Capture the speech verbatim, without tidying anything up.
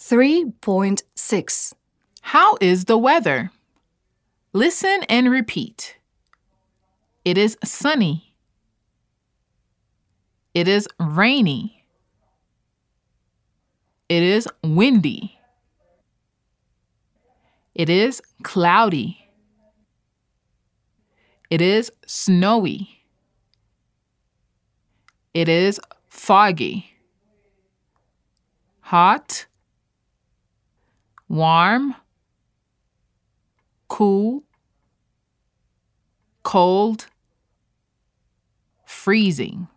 three point six. How is the weather? Listen and repeat. It is sunny. It is rainy. It is windy. It is cloudy. It is snowy. It is foggy. Hot, warm, cool, cold, freezing.